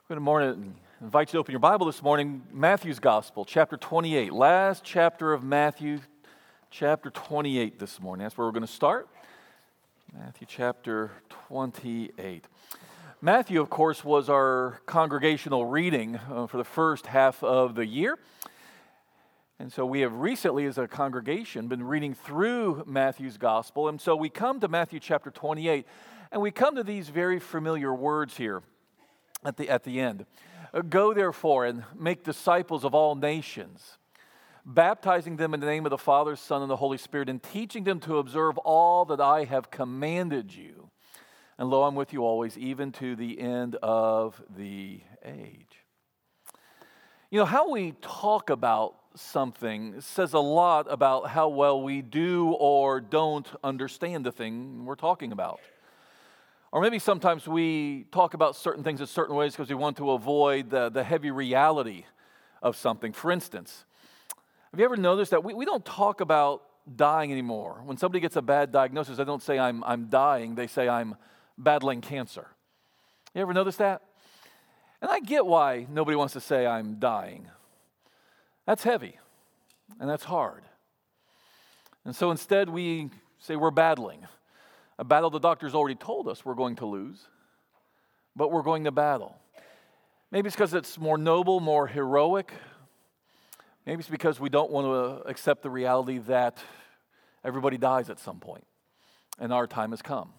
Good morning. I invite you to open your Bible this morning, Matthew's Gospel, chapter 28. Last chapter of Matthew, chapter 28 this morning. That's where we're going to start. Matthew chapter 28. Matthew, of course, was our congregational reading for the first half of the year. And so we have recently, as a congregation, been reading through Matthew's Gospel. And so we come to Matthew chapter 28, and we come to these very familiar words here at the end. Go therefore and make disciples of all nations, baptizing them in the name of the Father, Son, and the Holy Spirit, and teaching them to observe all that I have commanded you. And lo, I'm with you always, even to the end of the age. You know, how we talk about something says a lot about how well we do or don't understand the thing we're talking about. Or maybe sometimes we talk about certain things in certain ways because we want to avoid the heavy reality of something. For instance, have you ever noticed that we don't talk about dying anymore? When somebody gets a bad diagnosis, they don't say, I'm dying. They say, I'm battling cancer. You ever notice that? And I get why nobody wants to say, I'm dying. That's heavy, and that's hard. And so instead we say we're battling. A battle the doctor's already told us we're going to lose, but we're going to battle. Maybe it's because it's more noble, more heroic. Maybe it's because we don't want to accept the reality that everybody dies at some point, and our time has come.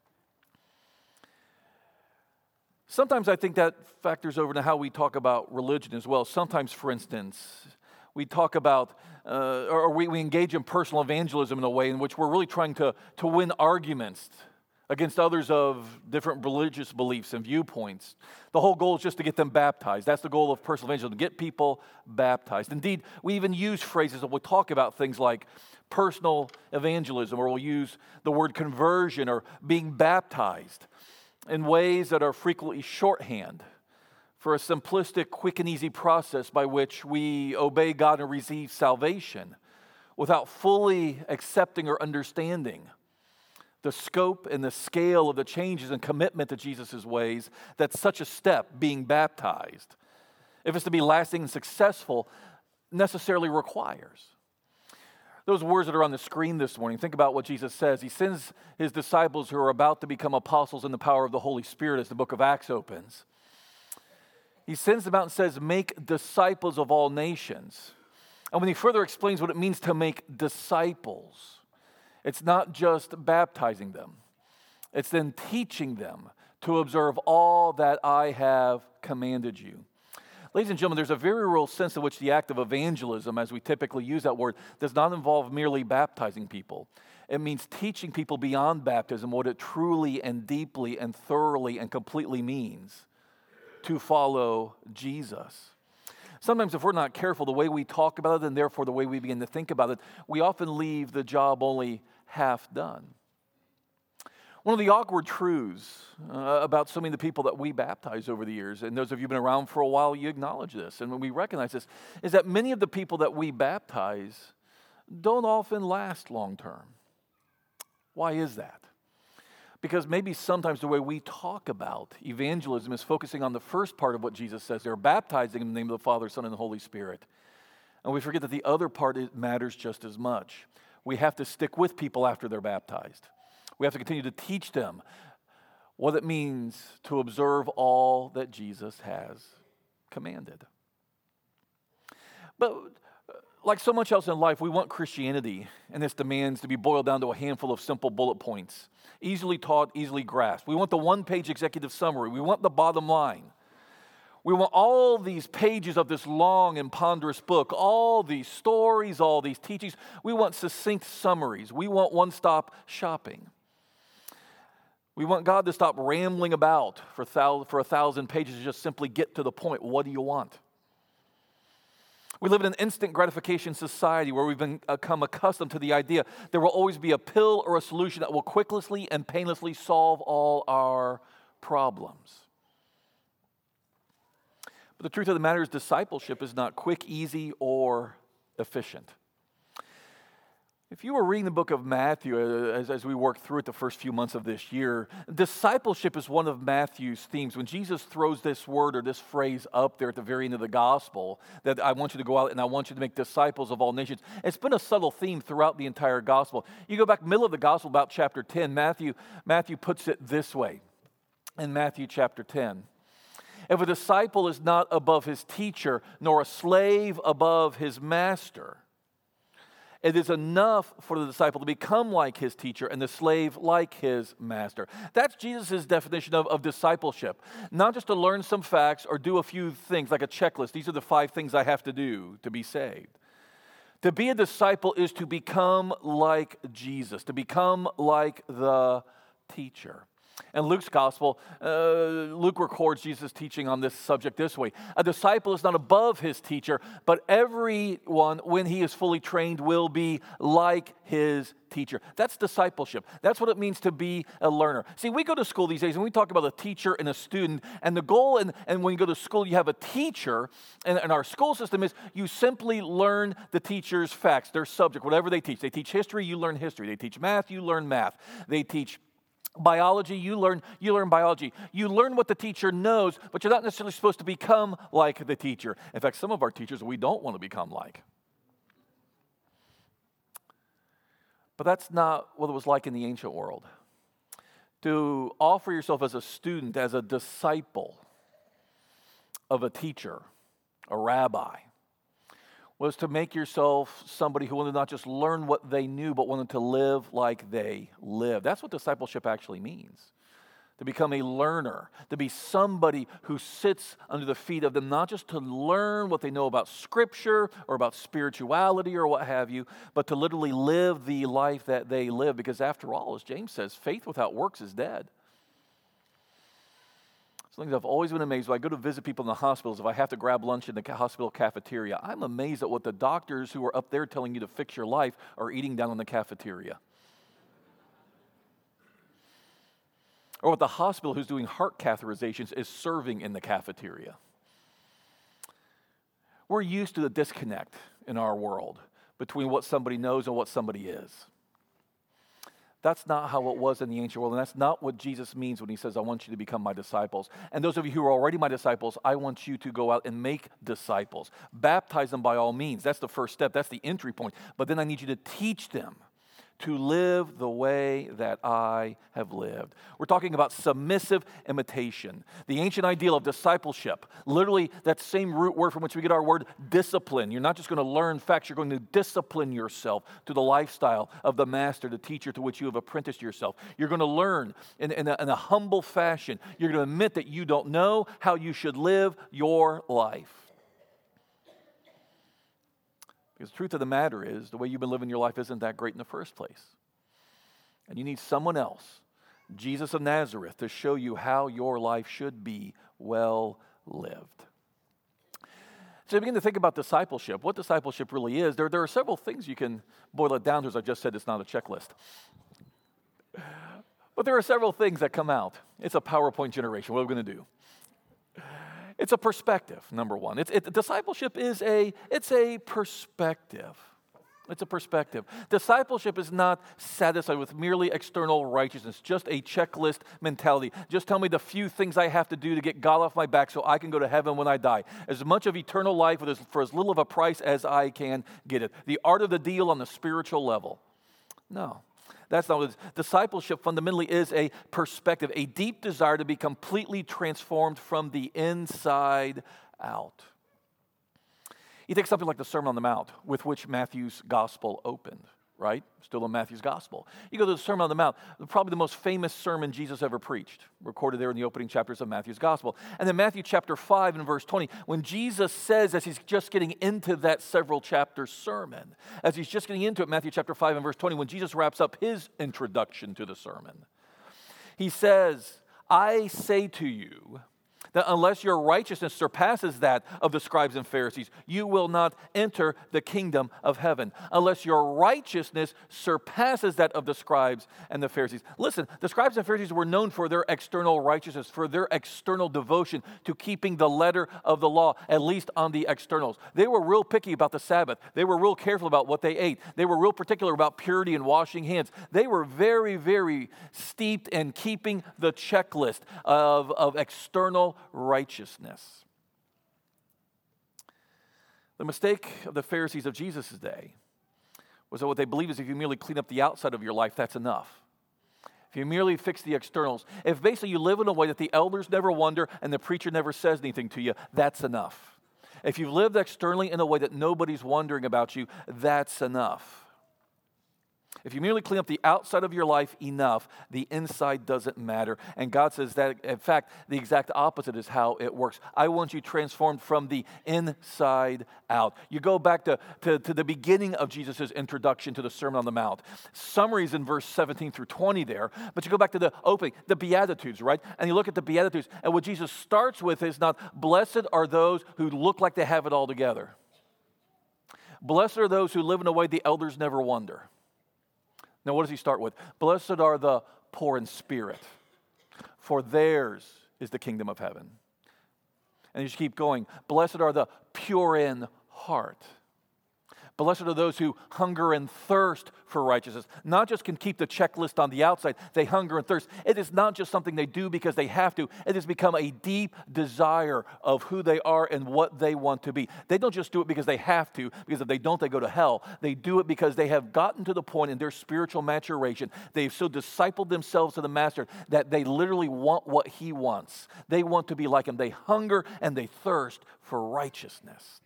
Sometimes I think that factors over into how we talk about religion as well. Sometimes, for instance, we talk about, or we engage in personal evangelism in a way in which we're really trying to win arguments against others of different religious beliefs and viewpoints. The whole goal is just to get them baptized. That's the goal of personal evangelism, to get people baptized. Indeed, we even use phrases that we'll talk about things like personal evangelism, or we'll use the word conversion or being baptized in ways that are frequently shorthand for a simplistic, quick and easy process by which we obey God and receive salvation without fully accepting or understanding the scope and the scale of the changes and commitment to Jesus' ways that such a step, being baptized, if it's to be lasting and successful, necessarily requires. Those words that are on the screen this morning, think about what Jesus says. He sends his disciples who are about to become apostles in the power of the Holy Spirit as the book of Acts opens. He sends them out and says, make disciples of all nations. And when he further explains what it means to make disciples, it's not just baptizing them. It's then teaching them to observe all that I have commanded you. Ladies and gentlemen, there's a very real sense in which the act of evangelism, as we typically use that word, does not involve merely baptizing people. It means teaching people beyond baptism what it truly and deeply and thoroughly and completely means to follow Jesus. Sometimes if we're not careful, the way we talk about it and therefore the way we begin to think about it, we often leave the job only half done. One of the awkward truths about so many of the people that we baptize over the years, and those of you who've been around for a while, you acknowledge this, and when we recognize this, is that many of the people that we baptize don't often last long term. Why is that? Because maybe sometimes the way we talk about evangelism is focusing on the first part of what Jesus says. They're baptizing in the name of the Father, Son, and the Holy Spirit. And we forget that the other part matters just as much. We have to stick with people after they're baptized. We have to continue to teach them what it means to observe all that Jesus has commanded. But like so much else in life, we want Christianity and its demands to be boiled down to a handful of simple bullet points, easily taught, easily grasped. We want the one-page executive summary. We want the bottom line. We want all these pages of this long and ponderous book, all these stories, all these teachings. We want succinct summaries. We want one-stop shopping. We want God to stop rambling about for 1,000 pages and just simply get to the point. What do you want? We live in an instant gratification society where we've become accustomed to the idea there will always be a pill or a solution that will quickly and painlessly solve all our problems. But the truth of the matter is discipleship is not quick, easy, or efficient. If you were reading the book of Matthew as we work through it the first few months of this year, discipleship is one of Matthew's themes. When Jesus throws this word or this phrase up there at the very end of the gospel, that I want you to go out and I want you to make disciples of all nations, it's been a subtle theme throughout the entire gospel. You go back middle of the gospel, about chapter 10, Matthew puts it this way in Matthew chapter 10. If a disciple is not above his teacher, nor a slave above his master, it is enough for the disciple to become like his teacher and the slave like his master. That's Jesus' definition of discipleship. Not just to learn some facts or do a few things like a checklist. These are the 5 things I have to do to be saved. To be a disciple is to become like Jesus, to become like the teacher. In Luke's gospel, Luke records Jesus' teaching on this subject this way. A disciple is not above his teacher, but everyone, when he is fully trained, will be like his teacher. That's discipleship. That's what it means to be a learner. See, we go to school these days and we talk about a teacher and a student, and the goal, and when you go to school, you have a teacher, and our school system is you simply learn the teacher's facts, their subject, whatever they teach. They teach history, you learn history. They teach math, you learn math. They teach biology, you learn biology. You learn what the teacher knows, but you're not necessarily supposed to become like the teacher. In fact, some of our teachers we don't want to become like. But that's not what it was like in the ancient world. To offer yourself as a student, as a disciple of a teacher, a rabbi, was to make yourself somebody who wanted not just learn what they knew, but wanted to live like they lived. That's what discipleship actually means. To become a learner, to be somebody who sits under the feet of them, not just to learn what they know about Scripture or about spirituality or what have you, but to literally live the life that they live. Because after all, as James says, faith without works is dead. Something I've always been amazed when I go to visit people in the hospitals, if I have to grab lunch in the hospital cafeteria, I'm amazed at what the doctors who are up there telling you to fix your life are eating down in the cafeteria. Or what the hospital who's doing heart catheterizations is serving in the cafeteria. We're used to the disconnect in our world between what somebody knows and what somebody is. That's not how it was in the ancient world, and that's not what Jesus means when he says, I want you to become my disciples. And those of you who are already my disciples, I want you to go out and make disciples. Baptize them by all means. That's the first step. That's the entry point. But then I need you to teach them to live the way that I have lived. We're talking about submissive imitation. The ancient ideal of discipleship, literally that same root word from which we get our word discipline. You're not just going to learn facts, you're going to discipline yourself to the lifestyle of the master, the teacher to which you have apprenticed yourself. You're going to learn in a humble fashion. You're going to admit that you don't know how you should live your life. Because the truth of the matter is, the way you've been living your life isn't that great in the first place. And you need someone else, Jesus of Nazareth, to show you how your life should be well lived. So you begin to think about discipleship, what discipleship really is. There are several things you can boil it down to. As I just said, it's not a checklist. But there are several things that come out. It's a PowerPoint generation. What are we going to do? It's a perspective, number one. Discipleship is a perspective. It's a perspective. Discipleship is not satisfied with merely external righteousness, just a checklist mentality. Just tell me the few things I have to do to get God off my back so I can go to heaven when I die. As much of eternal life for as little of a price as I can get it. The art of the deal on the spiritual level. No. That's not what it is. Discipleship fundamentally is a perspective, a deep desire to be completely transformed from the inside out. You take something like the Sermon on the Mount, with which Matthew's gospel opened, right? Still in Matthew's gospel. You go to the Sermon on the Mount, probably the most famous sermon Jesus ever preached, recorded there in the opening chapters of Matthew's gospel. And then Matthew chapter 5 and verse 20, when Jesus says, as he's just getting into that several chapter sermon, as he's just getting into it, Matthew chapter 5 and verse 20, when Jesus wraps up his introduction to the sermon, he says, I say to you that unless your righteousness surpasses that of the scribes and Pharisees, you will not enter the kingdom of heaven. Unless your righteousness surpasses that of the scribes and the Pharisees. Listen, the scribes and Pharisees were known for their external righteousness, for their external devotion to keeping the letter of the law, at least on the externals. They were real picky about the Sabbath. They were real careful about what they ate. They were real particular about purity and washing hands. They were very, very steeped in keeping the checklist of external righteousness. The mistake of the Pharisees of Jesus' day was that what they believe is if you merely clean up the outside of your life, that's enough. If you merely fix the externals, if basically you live in a way that the elders never wonder and the preacher never says anything to you, that's enough. If you've lived externally in a way that nobody's wondering about you, that's enough. If you merely clean up the outside of your life enough, the inside doesn't matter. And God says that, in fact, the exact opposite is how it works. I want you transformed from the inside out. You go back to the beginning of Jesus' introduction to the Sermon on the Mount. Summaries in verse 17 through 20 there, but you go back to the opening, the Beatitudes, right? And you look at the Beatitudes, and what Jesus starts with is not, blessed are those who look like they have it all together. Blessed are those who live in a way the elders never wonder. Now, what does he start with? Blessed are the poor in spirit, for theirs is the kingdom of heaven. And you just keep going. Blessed are the pure in heart. Blessed are those who hunger and thirst for righteousness. Not just can keep the checklist on the outside, they hunger and thirst. It is not just something they do because they have to. It has become a deep desire of who they are and what they want to be. They don't just do it because they have to, because if they don't, they go to hell. They do it because they have gotten to the point in their spiritual maturation, they've so discipled themselves to the Master that they literally want what He wants. They want to be like Him. They hunger and they thirst for righteousness.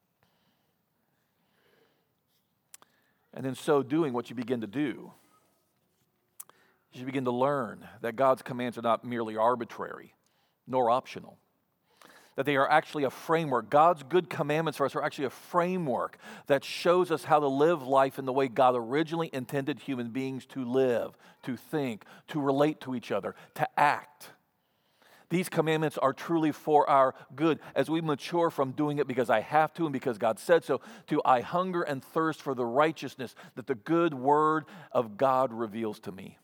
And in so doing, what you begin to do is you begin to learn that God's commands are not merely arbitrary nor optional, that they are actually a framework. God's good commandments for us are actually a framework that shows us how to live life in the way God originally intended human beings to live, to think, to relate to each other, to act. These commandments are truly for our good as we mature from doing it because I have to and because God said so, to I hunger and thirst for the righteousness that the good word of God reveals to me.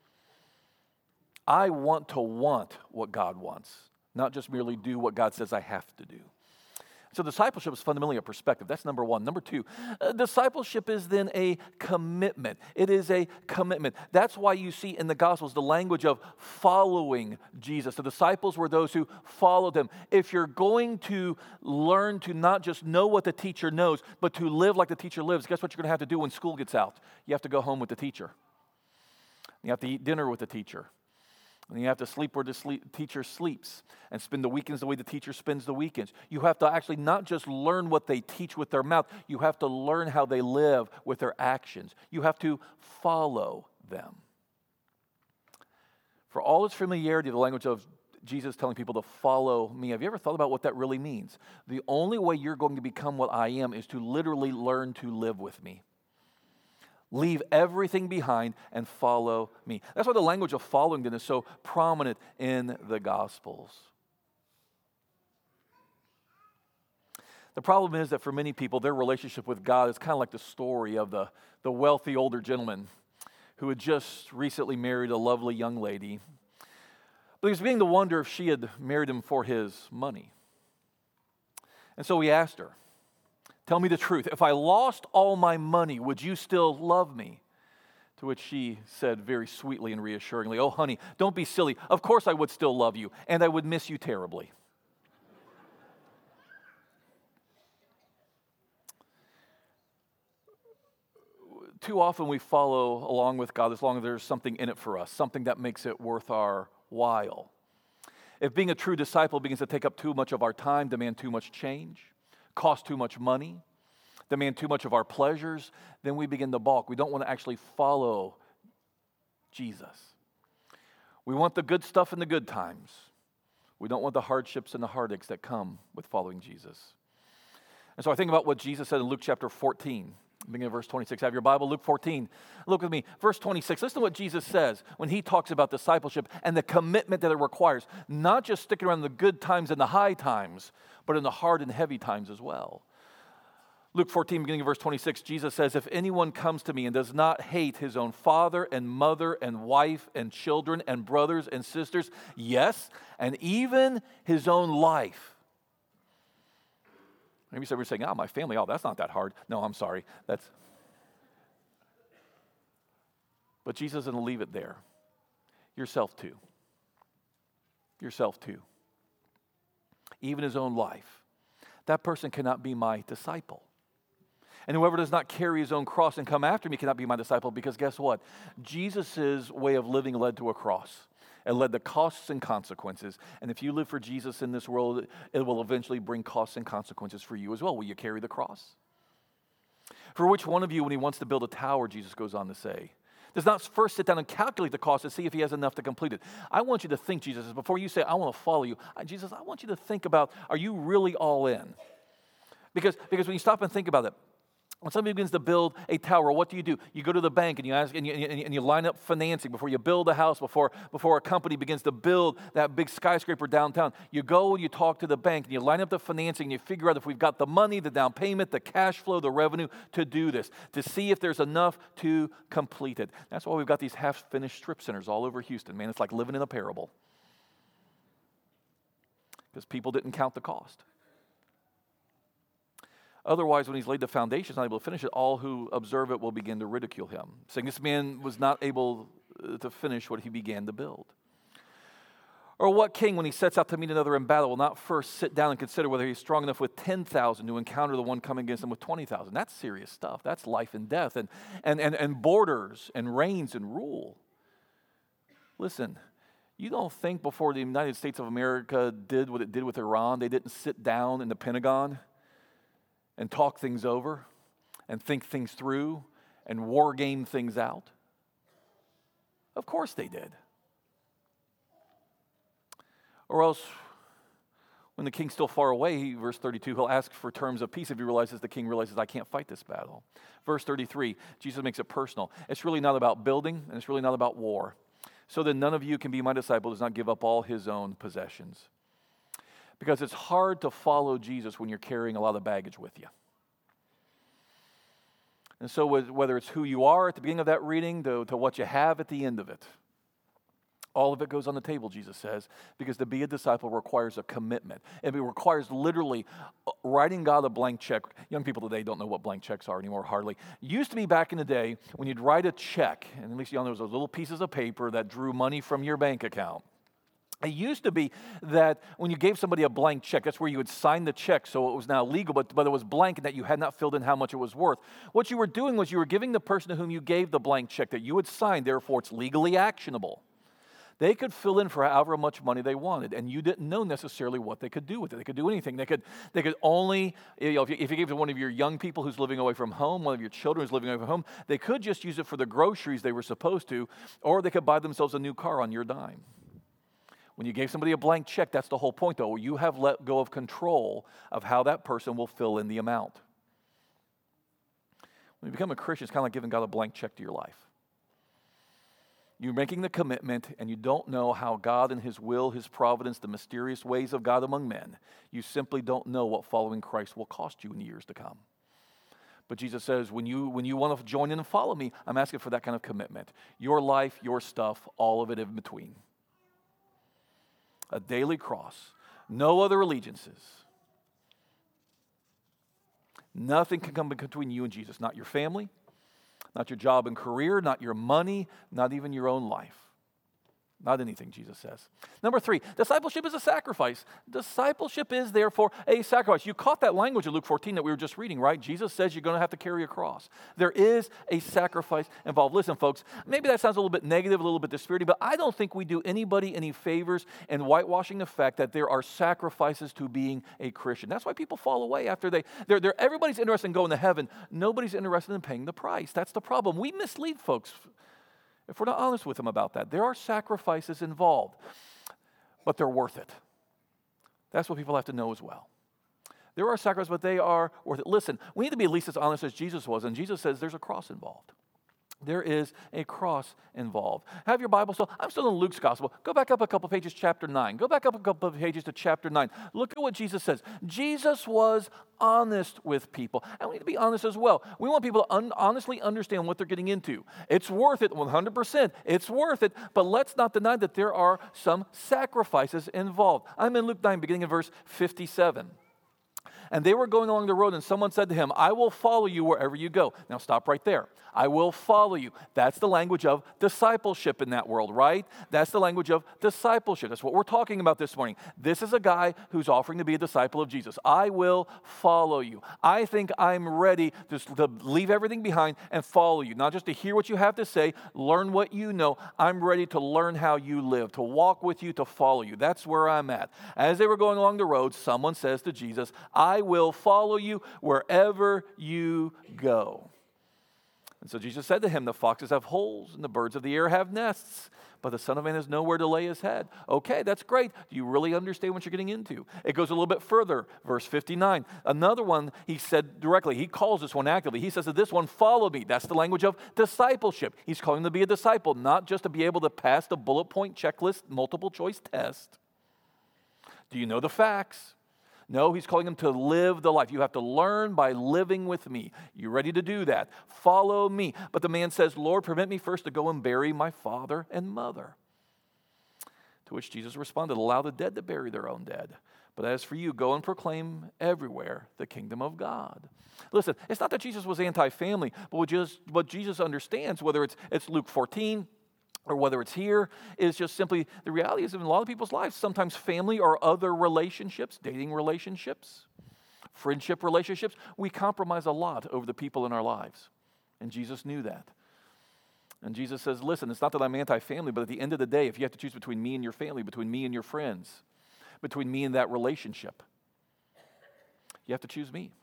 I want to want what God wants, not just merely do what God says I have to do. So discipleship is fundamentally a perspective. That's number one. Number two, discipleship is then a commitment. It is a commitment. That's why you see in the Gospels the language of following Jesus. The disciples were those who followed Him. If you're going to learn to not just know what the teacher knows, but to live like the teacher lives, guess what you're going to have to do when school gets out? You have to go home with the teacher. You have to eat dinner with the teacher. And you have to sleep where the teacher sleeps and spend the weekends the way the teacher spends the weekends. You have to actually not just learn what they teach with their mouth. You have to learn how they live with their actions. You have to follow them. For all its familiarity, the language of Jesus telling people to follow me, have you ever thought about what that really means? The only way you're going to become what I am is to literally learn to live with me. Leave everything behind and follow me. That's why the language of following then is so prominent in the Gospels. The problem is that for many people, their relationship with God is kind of like the story of the wealthy older gentleman who had just recently married a lovely young lady. But he was beginning to wonder if she had married him for his money. And so he asked her, tell me the truth. If I lost all my money, would you still love me? To which she said very sweetly and reassuringly, oh, honey, don't be silly. Of course I would still love you, and I would miss you terribly. Too often we follow along with God as long as there's something in it for us, something that makes it worth our while. If being a true disciple begins to take up too much of our time, demand too much change, cost too much money, demand too much of our pleasures, then we begin to balk. We don't want to actually follow Jesus. We want the good stuff in the good times. We don't want the hardships and the heartaches that come with following Jesus. And so I think about what Jesus said in Luke chapter 14. Beginning of verse 26. Have your Bible, Luke 14. Look with me. Verse 26. Listen to what Jesus says when he talks about discipleship and the commitment that it requires. Not just sticking around the good times and the high times, but in the hard and heavy times as well. Luke 14, beginning of verse 26, Jesus says, if anyone comes to me and does not hate his own father and mother and wife and children and brothers and sisters, yes, and even his own life. Maybe some of you are saying, my family, that's not that hard. No, I'm sorry. But Jesus doesn't leave it there. Yourself too. Yourself too. Even his own life. That person cannot be my disciple. And whoever does not carry his own cross and come after me cannot be my disciple, because guess what? Jesus' way of living led to a cross. It led to costs and consequences. And if you live for Jesus in this world, it will eventually bring costs and consequences for you as well. Will you carry the cross? For which one of you, when he wants to build a tower, Jesus goes on to say, does not first sit down and calculate the cost to see if he has enough to complete it? I want you to think, Jesus, before you say, I want to follow you, Jesus, I want you to think about, are you really all in? Because when you stop and think about it, when somebody begins to build a tower, what do? You go to the bank and you ask, and you line up financing before you build a house, before a company begins to build that big skyscraper downtown. You go and you talk to the bank and you line up the financing and you figure out if we've got the money, the down payment, the cash flow, the revenue to do this, to see if there's enough to complete it. That's why we've got these half-finished strip centers all over Houston. Man, it's like living in a parable. Because people didn't count the cost. Otherwise, when he's laid the foundation, not able to finish it, all who observe it will begin to ridicule him, saying this man was not able to finish what he began to build. Or what king, when he sets out to meet another in battle, will not first sit down and consider whether he's strong enough with 10,000 to encounter the one coming against him with 20,000? That's serious stuff. That's life and death and borders and reigns and rule. Listen, you don't think before the United States of America did what it did with Iran, they didn't sit down in the Pentagon and talk things over, and think things through, and war game things out? Of course they did. Or else, when the king's still far away, verse 32, he'll ask for terms of peace if he realizes the king realizes, I can't fight this battle. Verse 33, Jesus makes it personal. It's really not about building, and it's really not about war. So then none of you can be my disciple who does not give up all his own possessions. Because it's hard to follow Jesus when you're carrying a lot of baggage with you. And so whether it's who you are at the beginning of that reading to what you have at the end of it, all of it goes on the table, Jesus says, because to be a disciple requires a commitment. And it requires literally writing God a blank check. Young people today don't know what blank checks are anymore, hardly. It used to be back in the day when you'd write a check, and at least you know there was those little pieces of paper that drew money from your bank account. It used to be that when you gave somebody a blank check, that's where you would sign the check, so it was now legal, but it was blank and that you had not filled in how much it was worth. What you were doing was you were giving the person to whom you gave the blank check that you would sign, therefore it's legally actionable. They could fill in for however much money they wanted, and you didn't know necessarily what they could do with it. They could do anything. They could only, if you gave it to one of your young people who's living away from home, one of your children who's living away from home, they could just use it for the groceries they were supposed to, or they could buy themselves a new car on your dime. When you gave somebody a blank check, that's the whole point, though. You have let go of control of how that person will fill in the amount. When you become a Christian, it's kind of like giving God a blank check to your life. You're making the commitment, and you don't know how God and His will, His providence, the mysterious ways of God among men, you simply don't know what following Christ will cost you in the years to come. But Jesus says, when you want to join in and follow me, I'm asking for that kind of commitment. Your life, your stuff, all of it in between. A daily cross, no other allegiances. Nothing can come between you and Jesus, not your family, not your job and career, not your money, not even your own life. Not anything, Jesus says. Number 3, discipleship is a sacrifice. Discipleship is therefore a sacrifice. You caught that language in Luke 14 that we were just reading, right? Jesus says you're going to have to carry a cross. There is a sacrifice involved. Listen, folks, maybe that sounds a little bit negative, a little bit dispiriting, but I don't think we do anybody any favors in whitewashing the fact that there are sacrifices to being a Christian. That's why people fall away after everybody's interested in going to heaven. Nobody's interested in paying the price. That's the problem. We mislead folks if we're not honest with them about that. There are sacrifices involved, but they're worth it. That's what people have to know as well. There are sacrifices, but they are worth it. Listen, we need to be at least as honest as Jesus was, and Jesus says there's a cross involved. There is a cross involved. Have your Bible still. I'm still in Luke's gospel. Go back up a couple pages, chapter 9. Go back up a couple of pages to chapter 9. Look at what Jesus says. Jesus was honest with people. And we need to be honest as well. We want people to honestly understand what they're getting into. It's worth it, 100%. It's worth it. But let's not deny that there are some sacrifices involved. I'm in Luke 9, beginning in verse 57. And they were going along the road, and someone said to him, I will follow you wherever you go. Now stop right there. I will follow you. That's the language of discipleship in that world, right? That's the language of discipleship. That's what we're talking about this morning. This is a guy who's offering to be a disciple of Jesus. I will follow you. I think I'm ready to leave everything behind and follow you. Not just to hear what you have to say, learn what you know. I'm ready to learn how you live, to walk with you, to follow you. That's where I'm at. As they were going along the road, someone says to Jesus, I will follow you wherever you go. And so Jesus said to him, the foxes have holes and the birds of the air have nests, but the Son of Man has nowhere to lay his head. Okay, that's great. Do you really understand what you're getting into? It goes a little bit further, verse 59. Another one, he said directly, he calls this one actively. He says to this one, follow me. That's the language of discipleship. He's calling him to be a disciple, not just to be able to pass the bullet point checklist multiple choice test. Do you know the facts? No, he's calling them to live the life. You have to learn by living with me. You ready to do that? Follow me. But the man says, Lord, permit me first to go and bury my father and mother. To which Jesus responded, allow the dead to bury their own dead. But as for you, go and proclaim everywhere the kingdom of God. Listen, it's not that Jesus was anti-family, but what Jesus understands, whether it's Luke 14, or whether it's here, is just simply the reality is in a lot of people's lives, sometimes family or other relationships, dating relationships, friendship relationships, we compromise a lot over the people in our lives. And Jesus knew that. And Jesus says, listen, it's not that I'm anti-family, but at the end of the day, if you have to choose between me and your family, between me and your friends, between me and that relationship, you have to choose me.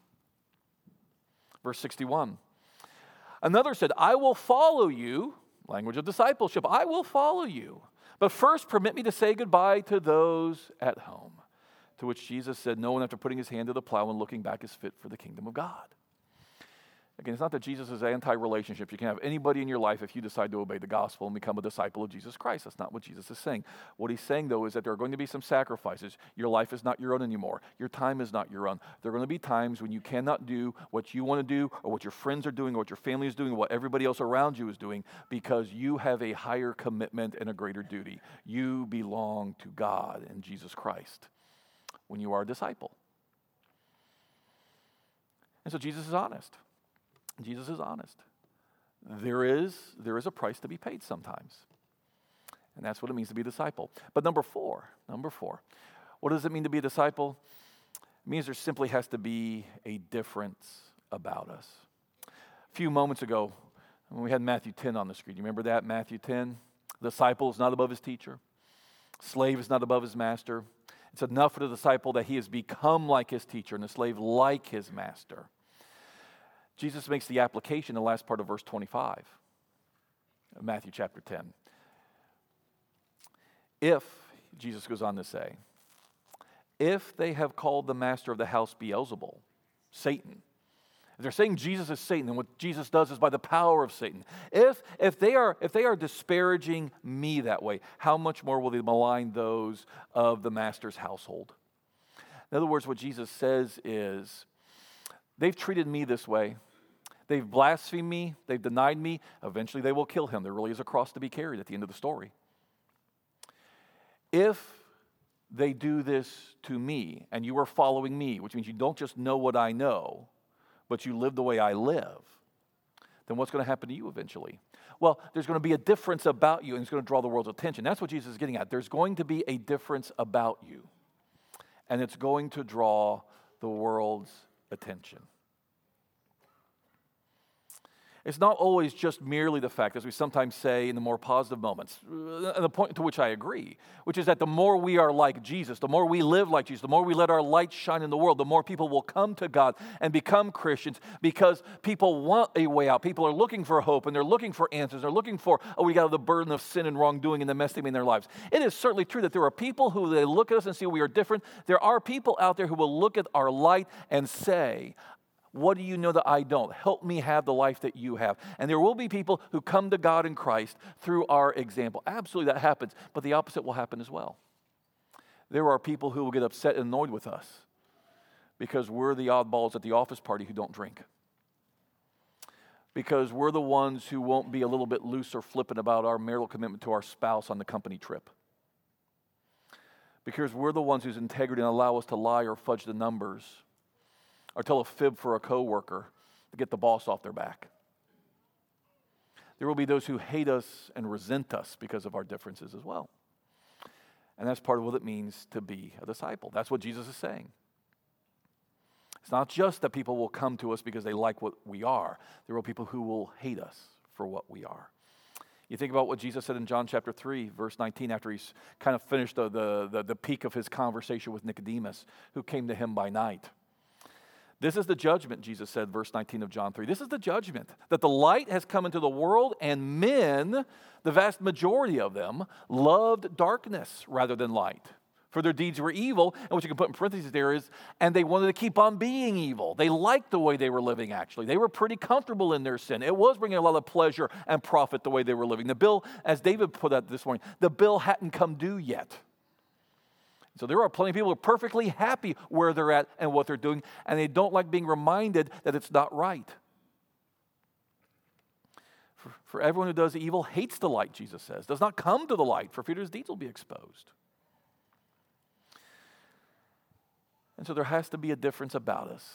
Verse 61. Another said, I will follow you. Language of discipleship. I will follow you. But first, permit me to say goodbye to those at home. To which Jesus said, no one after putting his hand to the plow and looking back is fit for the kingdom of God. Again, it's not that Jesus is anti-relationship. You can have anybody in your life if you decide to obey the gospel and become a disciple of Jesus Christ. That's not what Jesus is saying. What he's saying, though, is that there are going to be some sacrifices. Your life is not your own anymore. Your time is not your own. There are going to be times when you cannot do what you want to do or what your friends are doing or what your family is doing or what everybody else around you is doing because you have a higher commitment and a greater duty. You belong to God and Jesus Christ when you are a disciple. And so Jesus is honest. Jesus is honest. There is a price to be paid sometimes. And that's what it means to be a disciple. But number four, what does it mean to be a disciple? It means there simply has to be a difference about us. A few moments ago, when we had Matthew 10 on the screen, you remember that, Matthew 10? The disciple is not above his teacher. Slave is not above his master. It's enough for the disciple that he has become like his teacher and the slave like his master. Jesus makes the application in the last part of verse 25 of Matthew chapter 10. If, Jesus goes on to say, if they have called the master of the house Beelzebul, Satan, if they're saying Jesus is Satan, and what Jesus does is by the power of Satan. If they are disparaging me that way, how much more will they malign those of the master's household? In other words, what Jesus says is, they've treated me this way. They've blasphemed me. They've denied me. Eventually they will kill him. There really is a cross to be carried at the end of the story. If they do this to me and you are following me, which means you don't just know what I know, but you live the way I live, then what's going to happen to you eventually? Well, there's going to be a difference about you and it's going to draw the world's attention. That's what Jesus is getting at. There's going to be a difference about you and it's going to draw the world's attention. It's not always just merely the fact, as we sometimes say in the more positive moments, and the point to which I agree, which is that the more we are like Jesus, the more we live like Jesus, the more we let our light shine in the world, the more people will come to God and become Christians because people want a way out. People are looking for hope and they're looking for answers. They're looking for, we got the burden of sin and wrongdoing and the mess they made in their lives. It is certainly true that there are people who they look at us and see we are different. There are people out there who will look at our light and say, what do you know that I don't? Help me have the life that you have. And there will be people who come to God in Christ through our example. Absolutely, that happens. But the opposite will happen as well. There are people who will get upset and annoyed with us because we're the oddballs at the office party who don't drink. Because we're the ones who won't be a little bit loose or flippant about our marital commitment to our spouse on the company trip. Because we're the ones whose integrity and allow us to lie or fudge the numbers or tell a fib for a coworker to get the boss off their back. There will be those who hate us and resent us because of our differences as well. And that's part of what it means to be a disciple. That's what Jesus is saying. It's not just that people will come to us because they like what we are. There are people who will hate us for what we are. You think about what Jesus said in John chapter 3, verse 19, after he's kind of finished the peak of his conversation with Nicodemus, who came to him by night. This is the judgment, Jesus said, verse 19 of John 3. This is the judgment, that the light has come into the world, and men, the vast majority of them, loved darkness rather than light. For their deeds were evil, and what you can put in parentheses there is, and they wanted to keep on being evil. They liked the way they were living, actually. They were pretty comfortable in their sin. It was bringing a lot of pleasure and profit the way they were living. The bill, as David put out this morning, the bill hadn't come due yet. So there are plenty of people who are perfectly happy where they're at and what they're doing, and they don't like being reminded that it's not right. For everyone who does evil hates the light, Jesus says, does not come to the light, for fear his deeds will be exposed. And so there has to be a difference about us.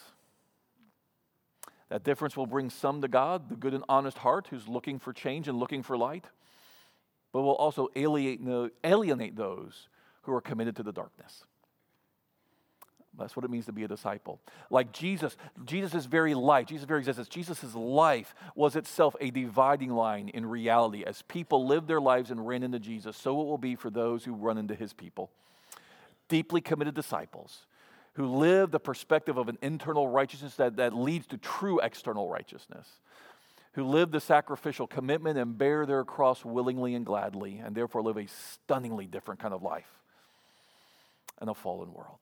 That difference will bring some to God, the good and honest heart who's looking for change and looking for light, but will also alienate those who are committed to the darkness. That's what it means to be a disciple. Like Jesus' very life, Jesus' very existence, Jesus' life was itself a dividing line in reality. As people lived their lives and ran into Jesus, so it will be for those who run into his people. Deeply committed disciples who live the perspective of an internal righteousness that leads to true external righteousness, who live the sacrificial commitment and bear their cross willingly and gladly, and therefore live a stunningly different kind of life in a fallen world.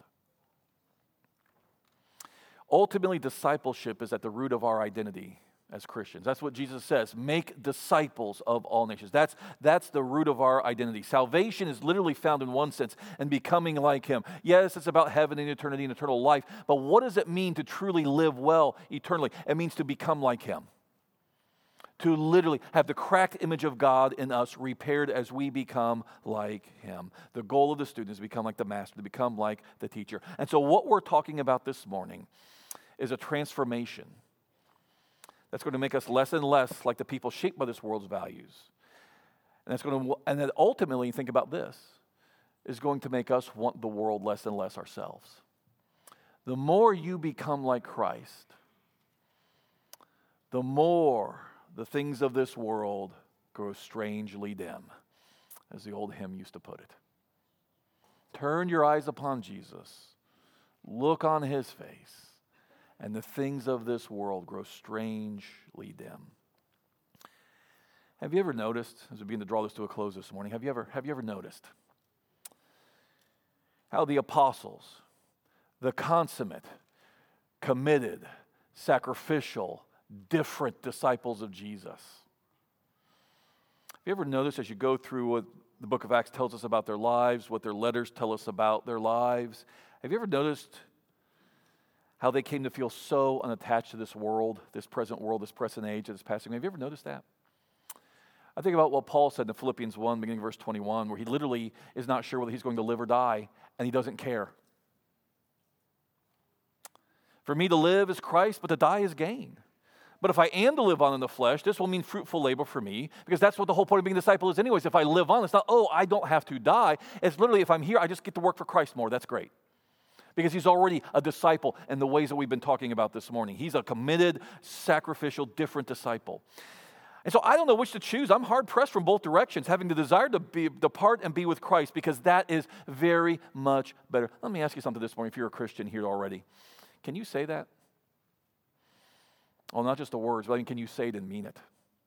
Ultimately, discipleship is at the root of our identity as Christians. That's what Jesus says. Make disciples of all nations. That's the root of our identity. Salvation is literally found in one sense in becoming like him. Yes, it's about heaven and eternity and eternal life, but what does it mean to truly live well eternally? It means to become like him. To literally have the cracked image of God in us repaired as we become like him. The goal of the student is to become like the master, to become like the teacher. And so what we're talking about this morning is a transformation that's going to make us less and less like the people shaped by this world's values. And then ultimately, think about this, is going to make us want the world less and less ourselves. The more you become like Christ, the more the things of this world grow strangely dim, as the old hymn used to put it. Turn your eyes upon Jesus, look on his face, and the things of this world grow strangely dim. Have you ever noticed, as we begin to draw this to a close this morning, have you ever noticed how the apostles, the consummate, committed, sacrificial, different disciples of Jesus, have you ever noticed as you go through what the book of Acts tells us about their lives, what their letters tell us about their lives, have you ever noticed how they came to feel so unattached to this world, this present age that is passing? Have you ever noticed that? I think about what Paul said in Philippians 1, beginning of verse 21, where he literally is not sure whether he's going to live or die, and he doesn't care. For me to live is Christ, but to die is gain. But if I am to live on in the flesh, this will mean fruitful labor for me, because that's what the whole point of being a disciple is anyways. If I live on, it's not, I don't have to die. It's literally, if I'm here, I just get to work for Christ more. That's great. because he's already a disciple in the ways that we've been talking about this morning. He's a committed, sacrificial, different disciple. And so I don't know which to choose. I'm hard-pressed from both directions, having the desire to depart and be with Christ, because that is very much better. Let me ask you something this morning, if you're a Christian here already. Can you say that? Well, not just the words, but I mean, can you say it and mean it?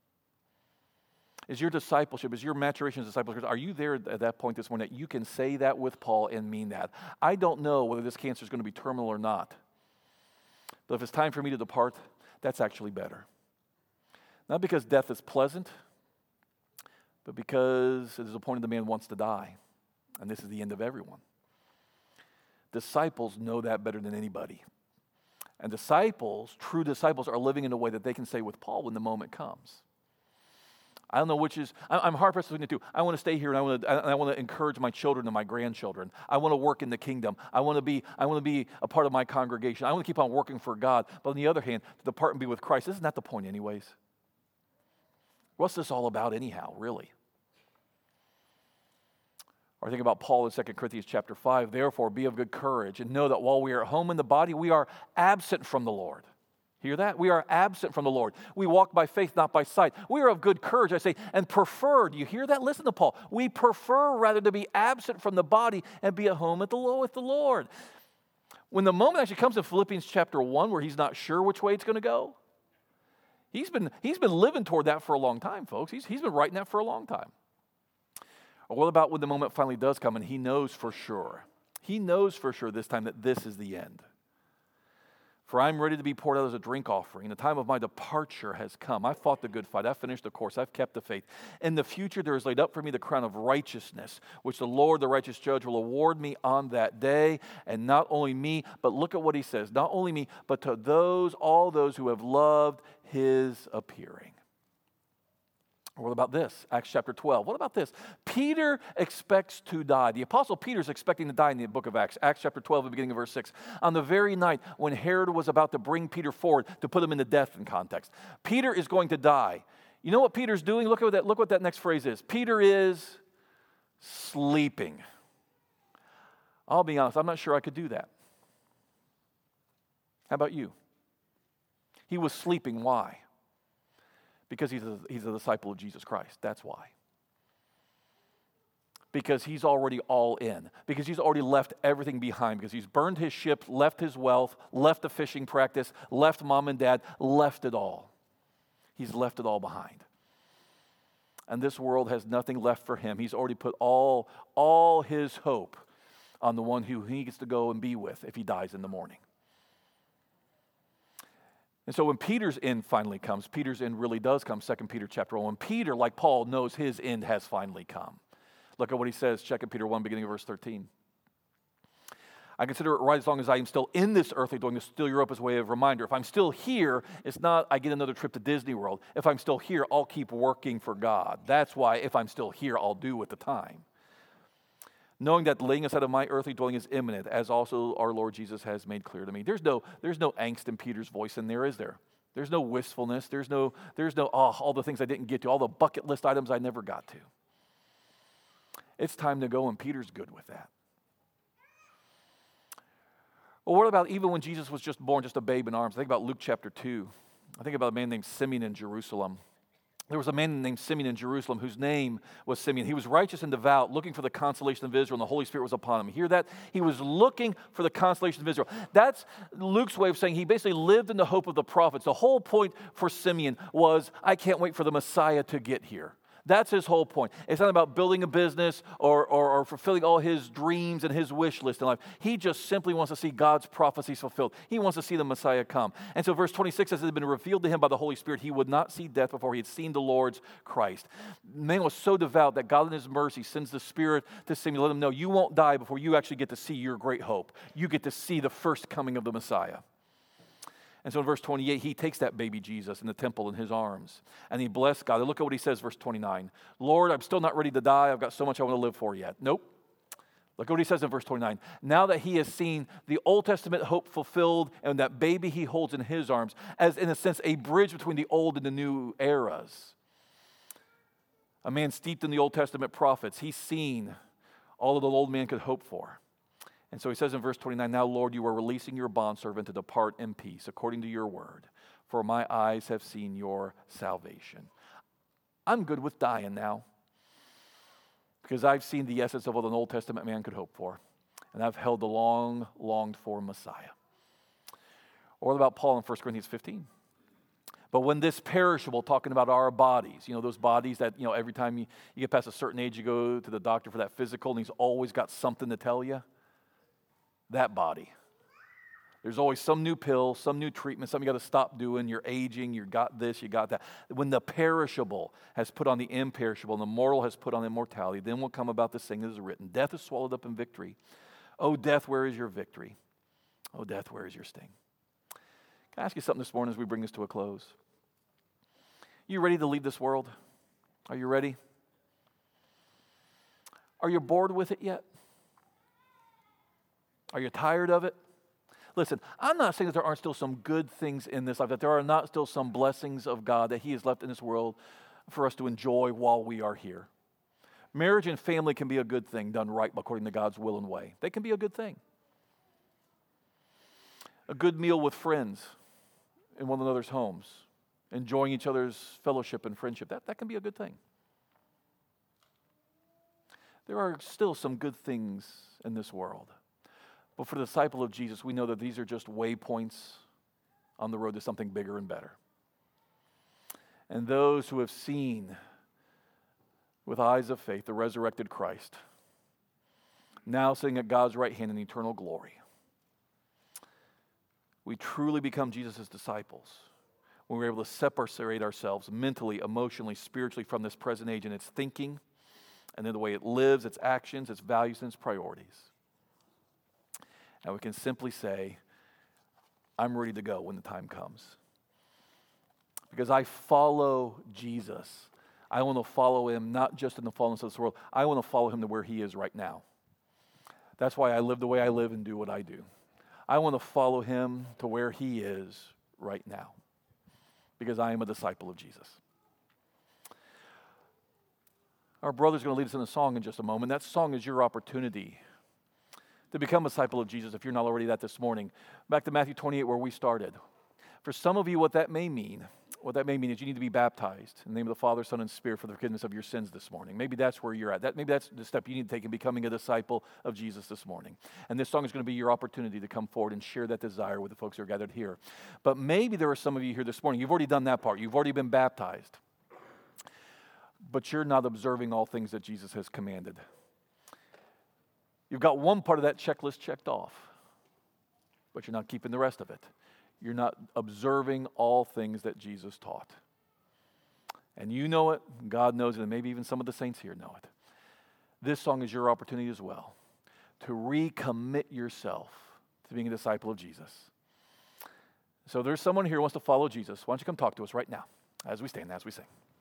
Is your discipleship, is your maturation as discipleship, are you there at that point this morning that you can say that with Paul and mean that? I don't know whether this cancer is going to be terminal or not. But if it's time for me to depart, that's actually better. Not because death is pleasant, but because it is appointed the man wants to die. And this is the end of everyone. Disciples know that better than anybody. And disciples, true disciples, are living in a way that they can say with Paul when the moment comes. I don't know which is, I'm hard-pressed between the two. I want to stay here and I want to encourage my children and my grandchildren. I want to work in the kingdom. I want to be a part of my congregation. I want to keep on working for God. But on the other hand, to depart and be with Christ, isn't that the point anyways? What's this all about anyhow, really? Or think about Paul in 2 Corinthians chapter 5. Therefore, be of good courage and know that while we are at home in the body, we are absent from the Lord. Hear that? We are absent from the Lord. We walk by faith, not by sight. We are of good courage, I say, and prefer. Do you hear that? Listen to Paul. We prefer rather to be absent from the body and be at home with the Lord. When the moment actually comes in Philippians chapter 1 where he's not sure which way it's going to go, he's been living toward that for a long time, folks. He's been writing that for a long time. Or what about when the moment finally does come and he knows for sure? He knows for sure this time that this is the end. For I am ready to be poured out as a drink offering. The time of my departure has come. I've fought the good fight. I've finished the course. I've kept the faith. In the future there is laid up for me the crown of righteousness, which the Lord, the righteous judge, will award me on that day. And not only me, but look at what he says. Not only me, but to all those who have loved his appearing. What about this? Acts chapter 12. What about this? Peter expects to die. The Apostle Peter is expecting to die in the book of Acts. Acts chapter 12, the beginning of verse 6. On the very night when Herod was about to bring Peter forward to put him into death in context. Peter is going to die. You know what Peter's doing? Look what that next phrase is. Peter is sleeping. I'll be honest, I'm not sure I could do that. How about you? He was sleeping. Why? Because he's a disciple of Jesus Christ. That's why. Because he's already all in. Because he's already left everything behind. Because he's burned his ship, left his wealth, left the fishing practice, left mom and dad, left it all. He's left it all behind. And this world has nothing left for him. He's already put all his hope on the one who he gets to go and be with if he dies in the morning. And so when Peter's end finally comes, Peter's end really does come, 2 Peter chapter 1. When Peter, like Paul, knows his end has finally come. Look at what he says, 2 Peter 1, beginning of verse 13. I consider it right as long as I am still in this earthly dwelling to still Europe as a way of reminder. If I'm still here, it's not I get another trip to Disney World. If I'm still here, I'll keep working for God. That's why if I'm still here, I'll do with the time. Knowing that the laying aside of my earthly dwelling is imminent, as also our Lord Jesus has made clear to me. There's no angst in Peter's voice in there, is there? There's no wistfulness. There's no all the things I didn't get to, all the bucket list items I never got to. It's time to go, and Peter's good with that. Well, what about even when Jesus was just born, just a babe in arms? I think about Luke chapter 2. I think about a man named Simeon in Jerusalem. There was a man named Simeon in Jerusalem whose name was Simeon. He was righteous and devout, looking for the consolation of Israel, and the Holy Spirit was upon him. Hear that? He was looking for the consolation of Israel. That's Luke's way of saying he basically lived in the hope of the prophets. The whole point for Simeon was, I can't wait for the Messiah to get here. That's his whole point. It's not about building a business or fulfilling all his dreams and his wish list in life. He just simply wants to see God's prophecies fulfilled. He wants to see the Messiah come. And so verse 26 says it had been revealed to him by the Holy Spirit he would not see death before he had seen the Lord's Christ. The man was so devout that God in his mercy sends the Spirit to Simeon to let him know you won't die before you actually get to see your great hope. You get to see the first coming of the Messiah. And so in verse 28, he takes that baby Jesus in the temple in his arms, and he blessed God. And look at what he says, verse 29. Lord, I'm still not ready to die. I've got so much I want to live for yet. Nope. Look at what he says in verse 29. Now that he has seen the Old Testament hope fulfilled and that baby he holds in his arms, as in a sense a bridge between the old and the new eras. A man steeped in the Old Testament prophets. He's seen all that the old man could hope for. And so he says in verse 29, now, Lord, you are releasing your bondservant to depart in peace, according to your word, for my eyes have seen your salvation. I'm good with dying now, because I've seen the essence of what an Old Testament man could hope for, and I've held the long, longed-for Messiah. Or what about Paul in 1 Corinthians 15? But when this perishable, talking about our bodies, those bodies that, every time you get past a certain age, you go to the doctor for that physical, and he's always got something to tell you. That body. There's always some new pill, some new treatment, something you got to stop doing. You're aging, you got this, you got that. When the perishable has put on the imperishable and the mortal has put on immortality, then will come about this thing that is written. Death is swallowed up in victory. O death, where is your victory? O death, where is your sting? Can I ask you something this morning as we bring this to a close? You ready to leave this world? Are you ready? Are you bored with it yet? Are you tired of it? Listen, I'm not saying that there aren't still some good things in this life, that there are not still some blessings of God that He has left in this world for us to enjoy while we are here. Marriage and family can be a good thing done right according to God's will and way. They can be a good thing. A good meal with friends in one another's homes, enjoying each other's fellowship and friendship, that can be a good thing. There are still some good things in this world. But for the disciple of Jesus, we know that these are just waypoints on the road to something bigger and better. And those who have seen with eyes of faith the resurrected Christ, now sitting at God's right hand in eternal glory, we truly become Jesus' disciples when we're able to separate ourselves mentally, emotionally, spiritually from this present age and its thinking, and then the way it lives, its actions, its values, and its priorities. And we can simply say, I'm ready to go when the time comes. Because I follow Jesus. I want to follow Him not just in the fallenness of this world. I want to follow Him to where He is right now. That's why I live the way I live and do what I do. I want to follow Him to where He is right now. Because I am a disciple of Jesus. Our brother's going to lead us in a song in just a moment. That song is your opportunity to become a disciple of Jesus if you're not already that this morning. Back to Matthew 28 where we started. For some of you, what that may mean is you need to be baptized in the name of the Father, Son, and Spirit for the forgiveness of your sins this morning. Maybe that's where you're at. Maybe that's the step you need to take in becoming a disciple of Jesus this morning. And this song is going to be your opportunity to come forward and share that desire with the folks who are gathered here. But maybe there are some of you here this morning, you've already done that part. You've already been baptized. But you're not observing all things that Jesus has commanded. You've got one part of that checklist checked off, but you're not keeping the rest of it. You're not observing all things that Jesus taught. And you know it, God knows it, and maybe even some of the saints here know it. This song is your opportunity as well to recommit yourself to being a disciple of Jesus. So there's someone here who wants to follow Jesus. Why don't you come talk to us right now as we stand, as we sing.